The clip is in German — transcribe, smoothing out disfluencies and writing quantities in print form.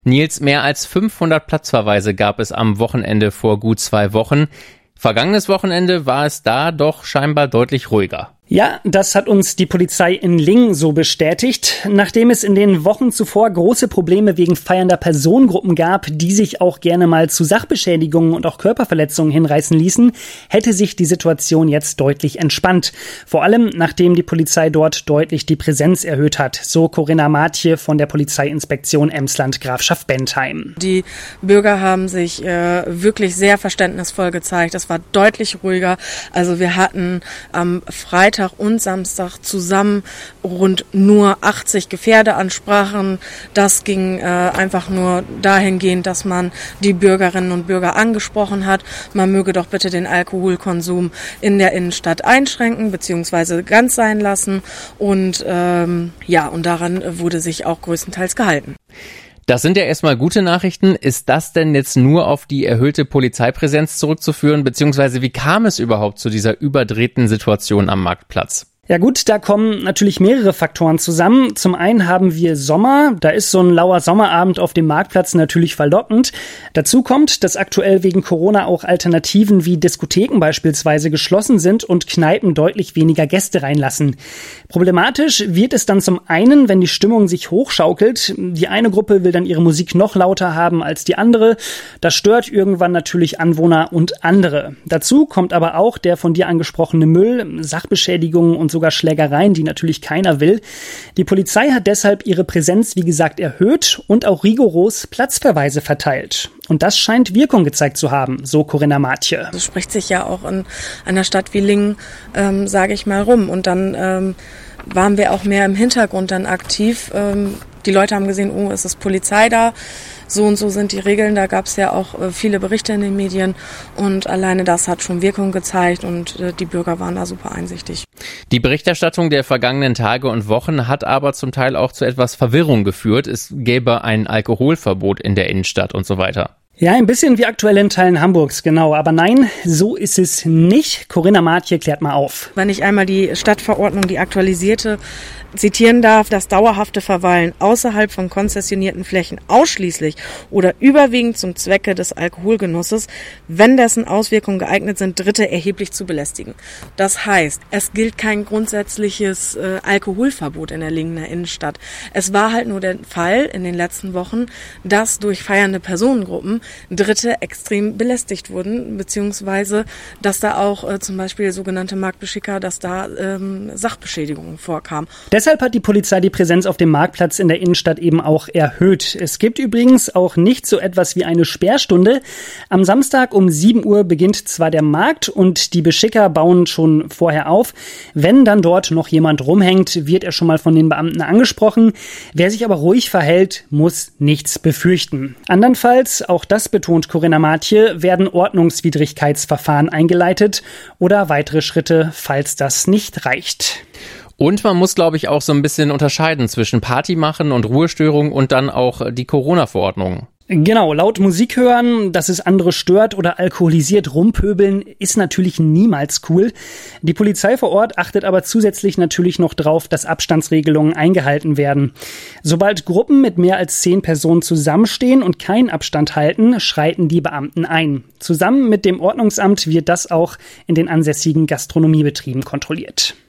Nils, mehr als 500 Platzverweise gab es am Wochenende vor gut 2 Wochen. Vergangenes Wochenende war es da doch scheinbar deutlich ruhiger. Ja, das hat uns die Polizei in Lingen so bestätigt. Nachdem es in den Wochen zuvor große Probleme wegen feiernder Personengruppen gab, die sich auch gerne mal zu Sachbeschädigungen und auch Körperverletzungen hinreißen ließen, hätte sich die Situation jetzt deutlich entspannt. Vor allem, nachdem die Polizei dort deutlich die Präsenz erhöht hat, so Corinna Matje von der Polizeiinspektion Emsland Grafschaft Bentheim. Die Bürger haben sich wirklich sehr verständnisvoll gezeigt. Es war deutlich ruhiger. Also wir hatten am Freitag und Samstag zusammen rund nur 80 Gefährdeansprachen. Das ging einfach nur dahingehend, dass man die Bürgerinnen und Bürger angesprochen hat. Man möge doch bitte den Alkoholkonsum in der Innenstadt einschränken bzw. ganz sein lassen. Und und daran wurde sich auch größtenteils gehalten. Das sind ja erstmal gute Nachrichten. Ist das denn jetzt nur auf die erhöhte Polizeipräsenz zurückzuführen, beziehungsweise wie kam es überhaupt zu dieser überdrehten Situation am Marktplatz? Ja gut, da kommen natürlich mehrere Faktoren zusammen. Zum einen haben wir Sommer, da ist so ein lauer Sommerabend auf dem Marktplatz natürlich verlockend. Dazu kommt, dass aktuell wegen Corona auch Alternativen wie Diskotheken beispielsweise geschlossen sind und Kneipen deutlich weniger Gäste reinlassen. Problematisch wird es dann zum einen, wenn die Stimmung sich hochschaukelt. Die eine Gruppe will dann ihre Musik noch lauter haben als die andere. Das stört irgendwann natürlich Anwohner und andere. Dazu kommt aber auch der von dir angesprochene Müll, Sachbeschädigungen und sogar Schlägereien, die natürlich keiner will. Die Polizei hat deshalb ihre Präsenz, wie gesagt, erhöht und auch rigoros Platzverweise verteilt. Und das scheint Wirkung gezeigt zu haben, so Corinna Matje. Das spricht sich ja auch in einer Stadt wie Lingen, sage ich mal, rum. Und dann waren wir auch mehr im Hintergrund dann aktiv. Die Leute haben gesehen, oh, es ist Polizei da. So und so sind die Regeln. Da gab es ja auch viele Berichte in den Medien. Und alleine das hat schon Wirkung gezeigt und die Bürger waren da super einsichtig. Die Berichterstattung der vergangenen Tage und Wochen hat aber zum Teil auch zu etwas Verwirrung geführt. Es gäbe ein Alkoholverbot in der Innenstadt und so weiter. Ja, ein bisschen wie aktuell in Teilen Hamburgs, genau. Aber nein, so ist es nicht. Corinna Matje klärt mal auf. Wenn ich einmal die Stadtverordnung, die aktualisierte, zitieren darf, das dauerhafte Verweilen außerhalb von konzessionierten Flächen ausschließlich oder überwiegend zum Zwecke des Alkoholgenusses, wenn dessen Auswirkungen geeignet sind, Dritte erheblich zu belästigen. Das heißt, es gilt kein grundsätzliches Alkoholverbot in der Lingener Innenstadt. Es war halt nur der Fall in den letzten Wochen, dass durch feiernde Personengruppen Dritte extrem belästigt wurden, beziehungsweise dass da auch zum Beispiel sogenannte Marktbeschicker, dass da Sachbeschädigungen vorkamen. Deshalb hat die Polizei die Präsenz auf dem Marktplatz in der Innenstadt eben auch erhöht. Es gibt übrigens auch nicht so etwas wie eine Sperrstunde. Am Samstag um 7 Uhr beginnt zwar der Markt und die Beschicker bauen schon vorher auf. Wenn dann dort noch jemand rumhängt, wird er schon mal von den Beamten angesprochen. Wer sich aber ruhig verhält, muss nichts befürchten. Andernfalls, auch das betont Corinna Matje, werden Ordnungswidrigkeitsverfahren eingeleitet oder weitere Schritte, falls das nicht reicht. Und man muss, glaube ich, auch so ein bisschen unterscheiden zwischen Party machen und Ruhestörung und dann auch die Corona-Verordnung. Genau, laut Musik hören, dass es andere stört oder alkoholisiert rumpöbeln, ist natürlich niemals cool. Die Polizei vor Ort achtet aber zusätzlich natürlich noch drauf, dass Abstandsregelungen eingehalten werden. Sobald Gruppen mit mehr als 10 Personen zusammenstehen und keinen Abstand halten, schreiten die Beamten ein. Zusammen mit dem Ordnungsamt wird das auch in den ansässigen Gastronomiebetrieben kontrolliert.